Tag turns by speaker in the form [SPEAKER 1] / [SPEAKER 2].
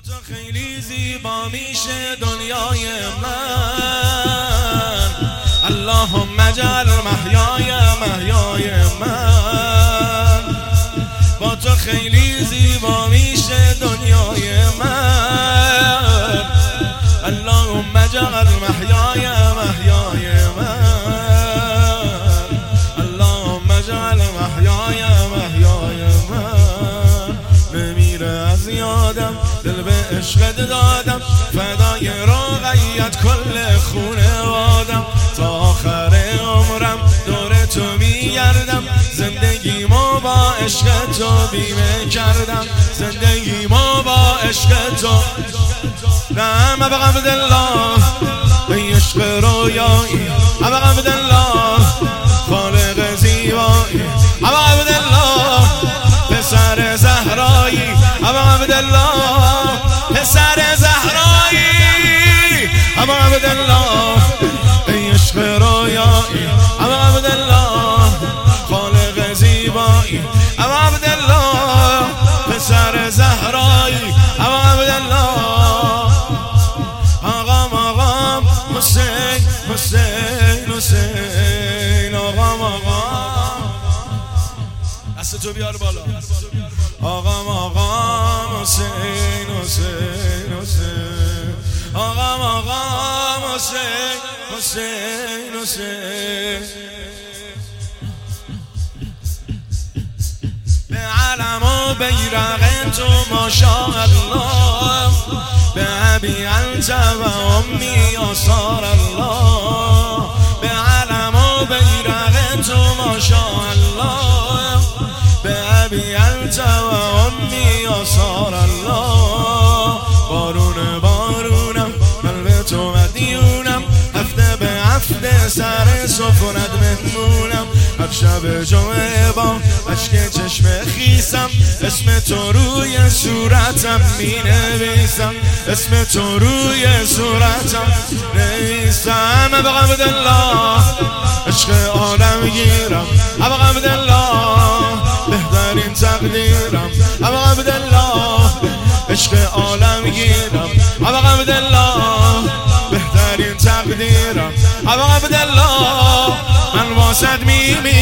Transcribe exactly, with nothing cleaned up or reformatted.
[SPEAKER 1] تو خیلی زیبا میشه دنیای من، اللهم اجعل محیای محیای من. با تو خیلی زیبا میشه دنیای من، اللهم اجعل محیای محیای من، اللهم اجعل محیای محیای من. نمیره از یادم دل به عشقت دادم، فدای رقیت کل خونوادم، تا آخر عمرم دور تو میگردم، زندگیمو با عشق تو بیمه کردم، زندگیمو با عشق تو. نعم ابا عبدالله ای عشق رویایی، ابا عبدالله خالق زیبایی، ابا عبدالله پسر زهرایی، ابا عبدالله پسر زهرایی، ابا عبدالله ای عشق رویایی، ابا عبدالله خالق زیبایی، ابا عبدالله پسر زهرایی، ابا عبدالله آقام آقام حسین حسین حسین، آقام آقام دست تو بیار بالا، آقام آقام حسین حسین حسین، آقام آقام حسین حسین حسین. به علم و بیرق تو ماشاءالله، به ابی انت و امی آثار الله، به علم و بیرق تو ماشاءالله، به ابی انت و امی آثار الله. بارون بارونم قلب تو مدیونم، هفته به هفته سر سفرت مهمونم، هر شب جمعه با اشک چشم خیسم، اسم تو روی صورتم می نویسم، اسم تو روی صورتم نویسم. ابا عبدالله عشق عالم گیرم، ابا عبدالله بهترین تقدیرم، ابا عبدالله عشق عالم گیرم، ابا عبدالله بهترین تقدیرم، ابا عبدالله من واسد میمیرم.